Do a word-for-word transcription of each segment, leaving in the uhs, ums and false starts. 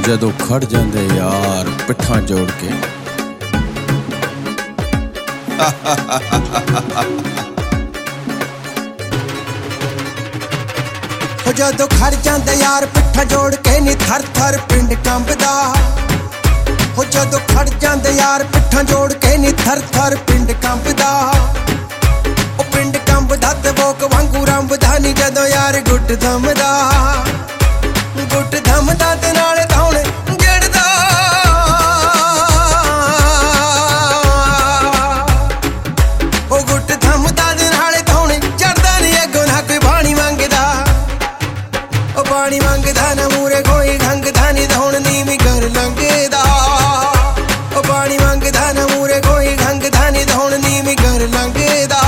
जदों खड़ जांदे यार पिट्ठां जोड़ के। जदों खड़ जांदे यार पिट्ठां जोड़ के नी थर थर पिंड कंबदा। हो जदों खड़ जांदे यार पिट्ठां जोड़ के नी थर थर पिंड कंबदा। ओ पिंड कंबदा ते बोक वांगू रंबदा नी जदों यार गुट दमदा। गुट दमदा ते नाल धौणे जड़दा। ओ गुट दमदा ते नाल धौणे जड़दा नी अगों ना कोई पानी मंगदा। ओ पानी मंगदा ना मूरे कोई ढंगदा नी धौण नीवी कर लंघदा। ओ पानी मंगदा ना मूरे कोई ढंगदा नी धौण नीवी कर लंघदा।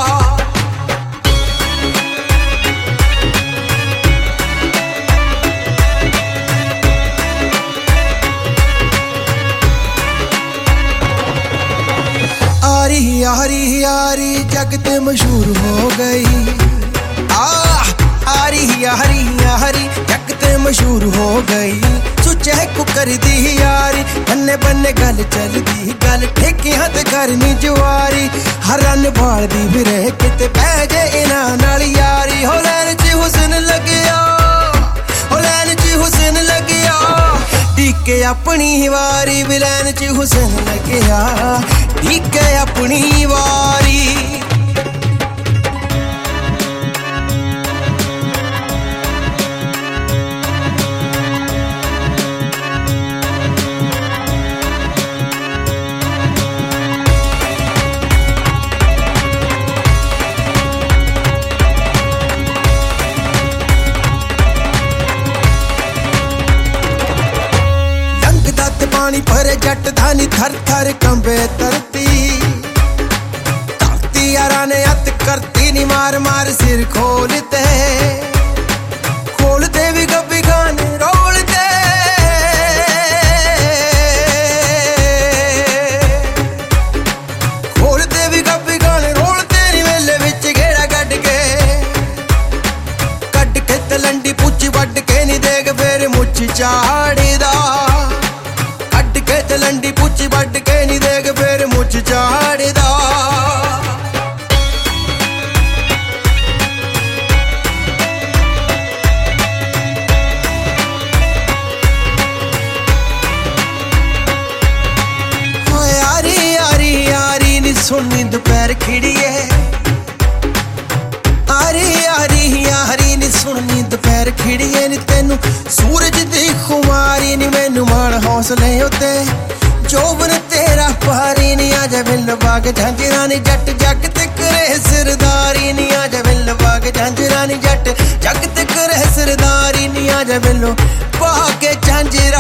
आरी यारी यारी जगत मशहूर हो गई। आ आरी यारी यारी जगत मशहूर हो गई। सुचे कुकर दी यारी बन्ने बन्ने गल चलदी। गल ठेकियां ते करनी जुआरी। हरन भालदी फिरे किते पै जे इना नाल यारी। हो लैन च हुसन लगिया। हो लैन च हुसन लगिया। टीके अपनी वारी भी लैन च हुसन लगिया। टीके अपनी वारी। पानी भरे जट धानी थर थर कंबे धरती। धरती यारा ने हथ करती नी मार मार सिर खोलते। खोलते भी गब्बी गाने रोलते। खोलते भी गब्बी गाने रोलते नी वेले विच घेड़ा कट के। कट के तलंडी पुछ वड के नी देख फिर मुछ चाड़दा। लंडी पुछ वड के नी देख फिर मुछ चाड़दा। यारी यारी यारी नी सुननी दोपहर खिड़िए। यारी यारी यारी नी सुननी दोपहर खिड़िए नी तेनू सूरज दी खुमारी नी मैनू मान हौसले उते। जोबन तेरा पारी नी आजा बिल बाग झांजरा नी जट जग ते करे सरदारी नी आजा बिल बाग झांजरा नी जट जग ते करे सरदारी नी आजा बिलो बाग झांजरा।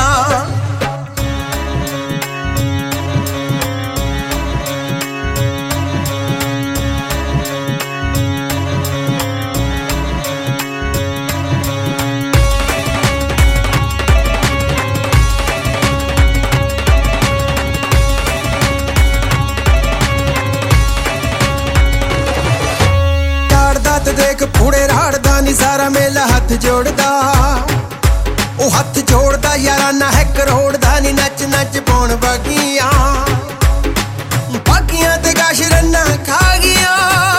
देख फूड़े राड़दा नी सारा मेला हथ जोड़दा। ओ हथ जोड़दा यारा ना है करोड़दा नी नच नच पौन बागियां। बागियां ते गश रन्ना खा गिया।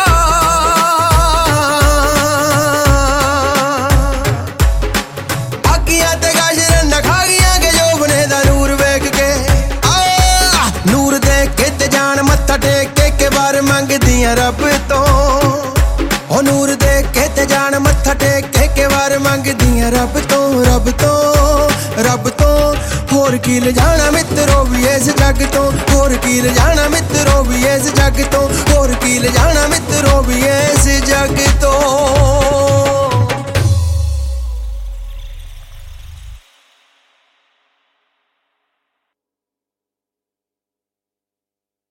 बागियां ते गश रन्ना खा गिया के जोबने दा नूर वेख के। आ नूर देख के ते जान मत्था टेक के के बार मंगदियां रब तो। ओ नूर देख के ते जान मत्था टेक के के वार मंगदियां रब तो। रब तो रब तो होर की ले जाना मित्रों भी इस जग तो। होर की ले जाना मित्रों भी इस जग तो। होर की ले जाना मित्रों भी